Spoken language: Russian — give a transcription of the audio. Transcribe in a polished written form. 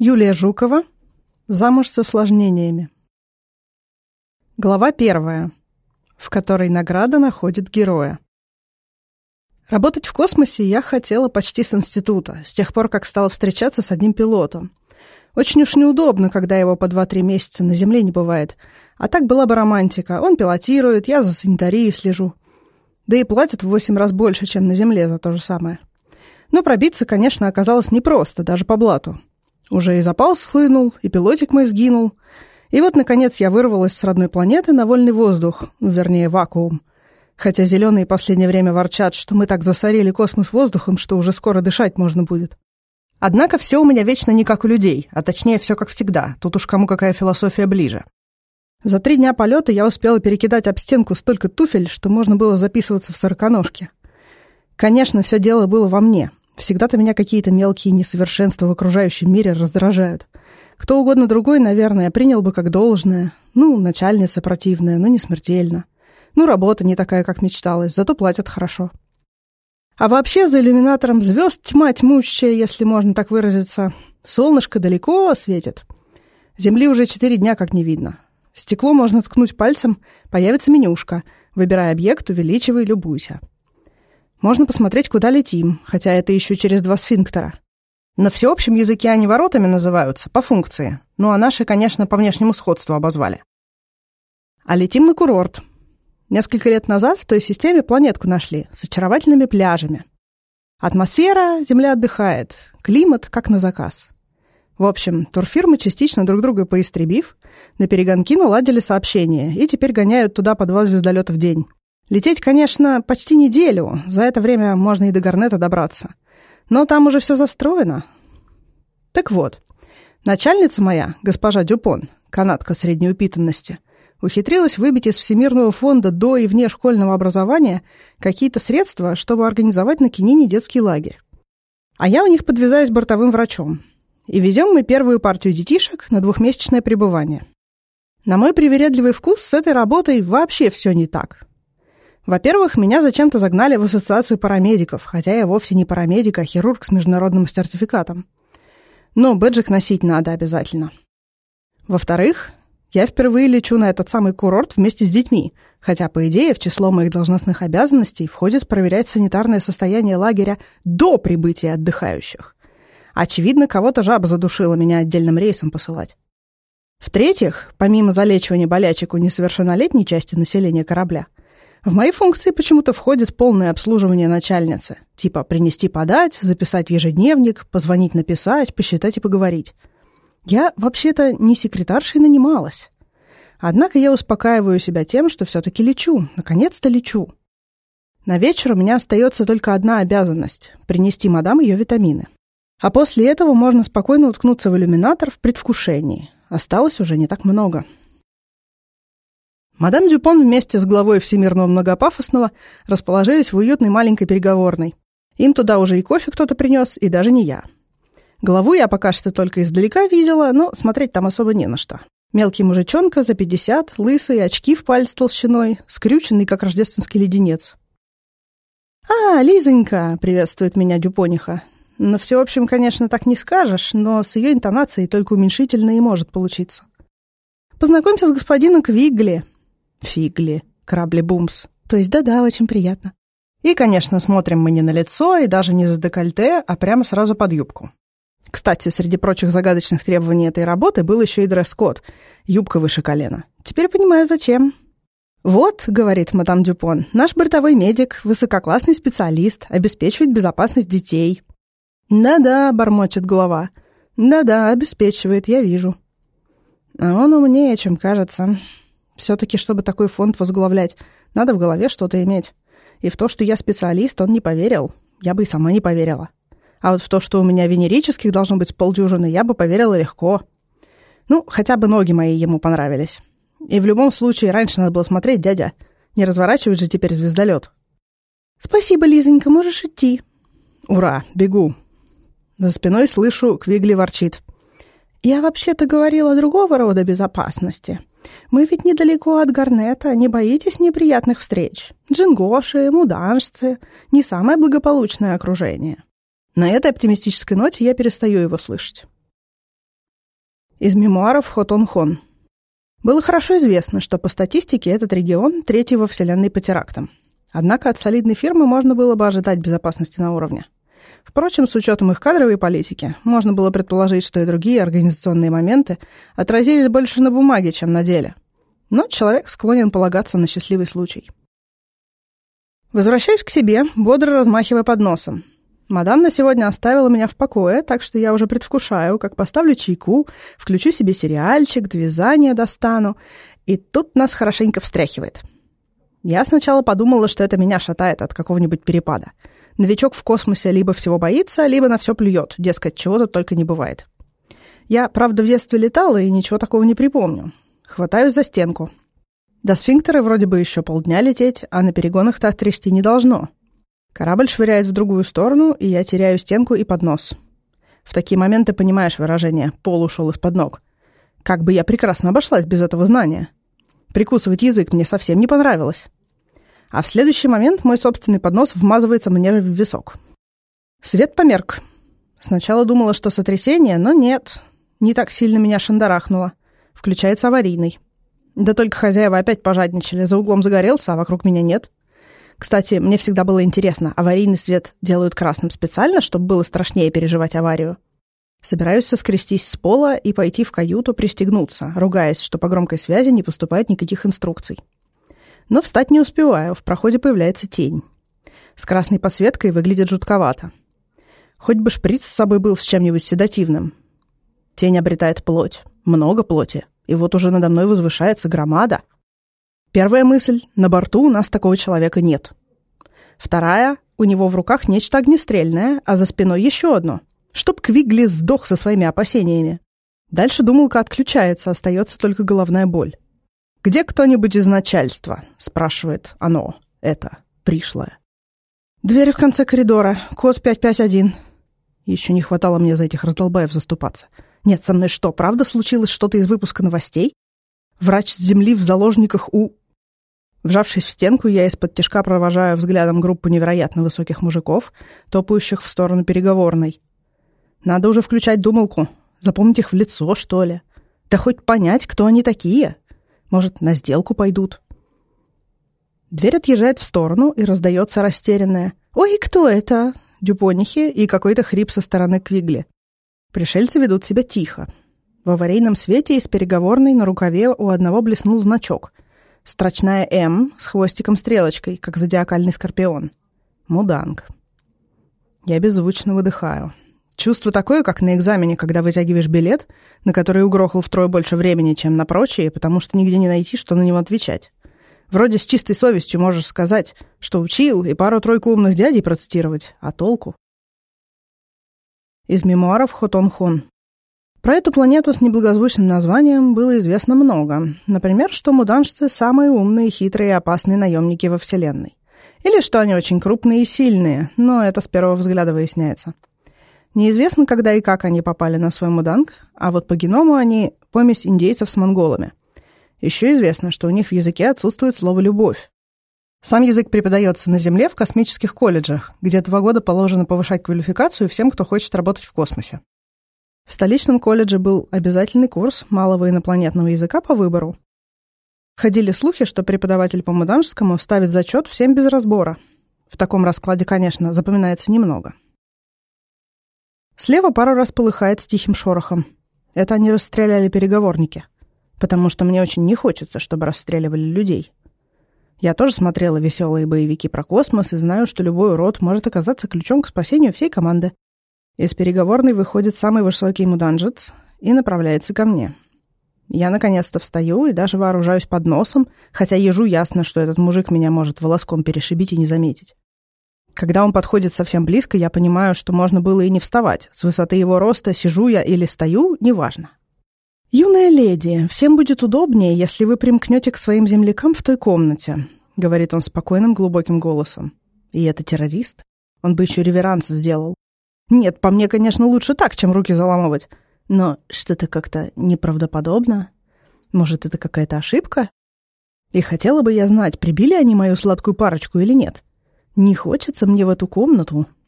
Юлия Жукова. Замуж с осложнениями. Глава 1, в которой награда находит героя. Работать в космосе я хотела почти с института, с тех пор, как стала встречаться с одним пилотом. Очень уж неудобно, когда его по 2-3 месяца на Земле не бывает. А так была бы романтика. Он пилотирует, я за санитарией слежу. Да и платят в 8 раз больше, чем на Земле за то же самое. Но пробиться, конечно, оказалось непросто, даже по блату. Уже и запал схлынул, и пилотик мой сгинул. И вот, наконец, я вырвалась с родной планеты на вольный воздух, вернее, вакуум. Хотя зеленые в последнее время ворчат, что мы так засорили космос воздухом, что уже скоро дышать можно будет. Однако все у меня вечно не как у людей, а точнее все как всегда, тут уж кому какая философия ближе. За 3 дня полета я успела перекидать об стенку столько туфель, что можно было записываться в сороконожке. Конечно, все дело было во мне. Всегда-то меня какие-то мелкие несовершенства в окружающем мире раздражают. Кто угодно другой, наверное, принял бы как должное. Начальница противная, но не смертельно. Работа не такая, как мечталось, зато платят хорошо. А вообще за иллюминатором звезд тьма тьмущая, если можно так выразиться. Солнышко далеко светит. Земли уже 4 дня как не видно. В стекло можно ткнуть пальцем, появится менюшка. Выбирай объект, увеличивай, любуйся. Можно посмотреть, куда летим, хотя это еще через 2 сфинктера. На всеобщем языке они воротами называются, по функции. А наши, конечно, по внешнему сходству обозвали. А летим на курорт. Несколько лет назад в той системе планетку нашли с очаровательными пляжами. Атмосфера, Земля отдыхает, климат как на заказ. В общем, турфирмы, частично друг друга поистребив, на перегонки наладили сообщения и теперь гоняют туда по 2 звездолета в день. Лететь, конечно, почти неделю, за это время можно и до Гарнета добраться. Но там уже все застроено. Так вот, начальница моя, госпожа Дюпон, канадка средней упитанности, ухитрилась выбить из Всемирного фонда до и вне школьного образования какие-то средства, чтобы организовать на Кенине детский лагерь. А я у них подвязаюсь бортовым врачом. И везем мы первую партию детишек на 2-месячное пребывание. На мой привередливый вкус с этой работой вообще все не так. Во-первых, меня зачем-то загнали в ассоциацию парамедиков, хотя я вовсе не парамедик, а хирург с международным сертификатом. Но бэджик носить надо обязательно. Во-вторых, я впервые лечу на этот самый курорт вместе с детьми, хотя, по идее, в число моих должностных обязанностей входит проверять санитарное состояние лагеря до прибытия отдыхающих. Очевидно, кого-то жаба задушила меня отдельным рейсом посылать. В-третьих, помимо залечивания болячек у несовершеннолетней части населения корабля, в мои функции почему-то входит полное обслуживание начальницы. Типа принести подать, записать в ежедневник, позвонить написать, посчитать и поговорить. Я вообще-то не секретаршей нанималась. Однако я успокаиваю себя тем, что все-таки лечу. Наконец-то лечу. На вечер у меня остается только одна обязанность — принести мадам ее витамины. А после этого можно спокойно уткнуться в иллюминатор в предвкушении. Осталось уже не так много. Мадам Дюпон вместе с главой Всемирного многопафосного расположились в уютной маленькой переговорной. Им туда уже и кофе кто-то принес, и даже не я. Главу я пока что только издалека видела, но смотреть там особо не на что. Мелкий мужичонка за 50, лысый, очки в палец толщиной, скрюченный, как рождественский леденец. «А, Лизонька!» — приветствует меня Дюпониха. На всеобщем, конечно, так не скажешь, но с ее интонацией только уменьшительно и может получиться. «Познакомься с господином Квигли». Фигли, корабли-бумс. То есть да-да, очень приятно. И, конечно, смотрим мы не на лицо и даже не за декольте, а прямо сразу под юбку. Кстати, среди прочих загадочных требований этой работы был еще и дресс-код. Юбка выше колена. Теперь понимаю, зачем. «Вот, — говорит мадам Дюпон, — наш бортовой медик, высококлассный специалист, обеспечивает безопасность детей». «Да-да, — бормочет глава. — Да-да, обеспечивает, я вижу». А он умнее, чем кажется. Все-таки, чтобы такой фонд возглавлять, надо в голове что-то иметь. И в то, что я специалист, он не поверил. Я бы и сама не поверила. А вот в то, что у меня венерических должно быть 50, я бы поверила легко. Хотя бы ноги мои ему понравились. И в любом случае, раньше надо было смотреть, дядя. Не разворачивать же теперь звездолет. «Спасибо, Лизонька, можешь идти». «Ура, бегу». За спиной слышу, Квигли ворчит. «Я вообще-то говорила другого рода безопасности. Мы ведь недалеко от Гарнета, не боитесь неприятных встреч? Джингоши, муданжцы — не самое благополучное окружение». На этой оптимистической ноте я перестаю его слышать. Из мемуаров Хотонхон. Было хорошо известно, что по статистике этот регион третий во Вселенной по терактам. Однако от солидной фирмы можно было бы ожидать безопасности на уровне. Впрочем, с учетом их кадровой политики, можно было предположить, что и другие организационные моменты отразились больше на бумаге, чем на деле. Но человек склонен полагаться на счастливый случай. Возвращаюсь к себе, бодро размахивая подносом. Мадам на сегодня оставила меня в покое, так что я уже предвкушаю, как поставлю чайку, включу себе сериальчик, вязание достану, и тут нас хорошенько встряхивает. Я сначала подумала, что это меня шатает от какого-нибудь перепада. Новичок в космосе либо всего боится, либо на все плюет, дескать, чего тут только не бывает. Я, правда, в детстве летала и ничего такого не припомню. Хватаюсь за стенку. До сфинктера вроде бы еще полдня лететь, а на перегонах так трясти не должно. Корабль швыряет в другую сторону, и я теряю стенку и поднос. В такие моменты понимаешь выражение «пол ушел из-под ног». Как бы я прекрасно обошлась без этого знания. Прикусывать язык мне совсем не понравилось. А в следующий момент мой собственный поднос вмазывается мне в висок. Свет померк. Сначала думала, что сотрясение, но нет. Не так сильно меня шандарахнуло. Включается аварийный. Да только хозяева опять пожадничали. За углом загорелся, а вокруг меня нет. Кстати, мне всегда было интересно, аварийный свет делают красным специально, чтобы было страшнее переживать аварию? Собираюсь соскрестись с пола и пойти в каюту пристегнуться, ругаясь, что по громкой связи не поступает никаких инструкций. Но встать не успеваю, в проходе появляется тень. С красной подсветкой выглядит жутковато. Хоть бы шприц с собой был с чем-нибудь седативным. Тень обретает плоть, много плоти, и вот уже надо мной возвышается громада. Первая мысль — на борту у нас такого человека нет. Вторая — у него в руках нечто огнестрельное, а за спиной еще одно. Чтоб Квигли сдох со своими опасениями. Дальше думалка отключается, остается только головная боль. «Где кто-нибудь из начальства?» — спрашивает оно, это, пришлое. «Дверь в конце коридора, код 551». Еще не хватало мне за этих раздолбаев заступаться. Нет, со мной что, правда случилось что-то из выпуска новостей? Врач с земли в заложниках у... Вжавшись в стенку, я из-под тишка провожаю взглядом группу невероятно высоких мужиков, топающих в сторону переговорной. Надо уже включать думалку, запомнить их в лицо, что ли. Да хоть понять, кто они такие. Может, на сделку пойдут. Дверь отъезжает в сторону, и раздается растерянное: «Ой, кто это?» Дюпонихи и какой-то хрип со стороны Квигли. Пришельцы ведут себя тихо. В аварийном свете из переговорной на рукаве у одного блеснул значок. Строчная «М» с хвостиком-стрелочкой, как зодиакальный скорпион. Муданг. Я беззвучно выдыхаю. Чувство такое, как на экзамене, когда вытягиваешь билет, на который угрохал втрое больше времени, чем на прочие, потому что нигде не найти, что на него отвечать. Вроде с чистой совестью можешь сказать, что учил, и пару-тройку умных дядей процитировать. А толку? Из мемуаров Хотонхон. Про эту планету с неблагозвучным названием было известно много. Например, что муданжцы – самые умные, хитрые и опасные наемники во Вселенной. Или что они очень крупные и сильные, но это с первого взгляда выясняется. Неизвестно, когда и как они попали на свой муданг, а вот по геному они – помесь индейцев с монголами. Еще известно, что у них в языке отсутствует слово «любовь». Сам язык преподается на Земле в космических колледжах, где 2 года положено повышать квалификацию всем, кто хочет работать в космосе. В столичном колледже был обязательный курс малого инопланетного языка по выбору. Ходили слухи, что преподаватель по муданжскому ставит зачет всем без разбора. В таком раскладе, конечно, запоминается немного. Слева пару раз полыхает с тихим шорохом. Это они расстреляли переговорники. Потому что мне очень не хочется, чтобы расстреливали людей. Я тоже смотрела веселые боевики про космос и знаю, что любой урод может оказаться ключом к спасению всей команды. Из переговорной выходит самый высокий муданжец и направляется ко мне. Я наконец-то встаю и даже вооружаюсь подносом, хотя ежу ясно, что этот мужик меня может волоском перешибить и не заметить. Когда он подходит совсем близко, я понимаю, что можно было и не вставать. С высоты его роста сижу я или стою, неважно. «Юная леди, всем будет удобнее, если вы примкнете к своим землякам в той комнате», — говорит он спокойным, глубоким голосом. И это террорист? Он бы еще реверанс сделал. Нет, по мне, конечно, лучше так, чем руки заламывать. Но что-то как-то неправдоподобно. Может, это какая-то ошибка? И хотела бы я знать, прибили они мою сладкую парочку или нет. Не хочется мне в эту комнату.